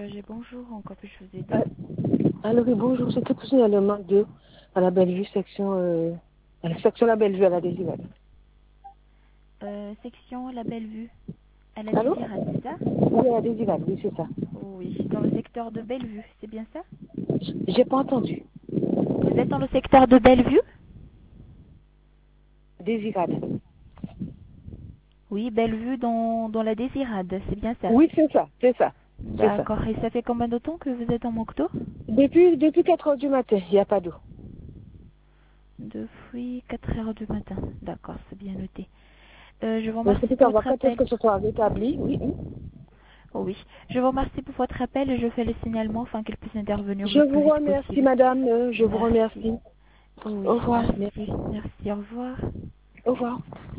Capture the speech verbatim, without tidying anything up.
G, bonjour, en quoi puis-je vous aider? Euh, alors, oui, bonjour, c'était pour signalement de à la Bellevue, section, euh, à la section La Bellevue à la Désirade. euh, Section La Bellevue, à la Allô? Désirade, c'est ça? Oui, à la Désirade, oui, c'est ça. Oui, dans le secteur de Bellevue, c'est bien ça? J'ai pas entendu. Vous êtes dans le secteur de Bellevue? Désirade. Oui, Bellevue dans, dans la Désirade, c'est bien ça? Oui, c'est ça, c'est ça, c'est ça. D'accord, et ça fait combien de temps que vous êtes en manque d'eau? Depuis, depuis quatre heures du matin, il n'y a pas d'eau. Depuis quatre heures du matin, d'accord, c'est bien noté. Euh, je vous Donc, c'est remercie pour pour savoir votre quand est-ce appel. que ce soit rétabli, oui, oui. Oui, je vous remercie pour votre appel et je fais le signalement afin qu'elle puisse intervenir Je le plus vous vite remercie, possible. madame, euh, je vous Merci. remercie. Oui, Au revoir, merci. merci. Merci, au revoir. Au revoir.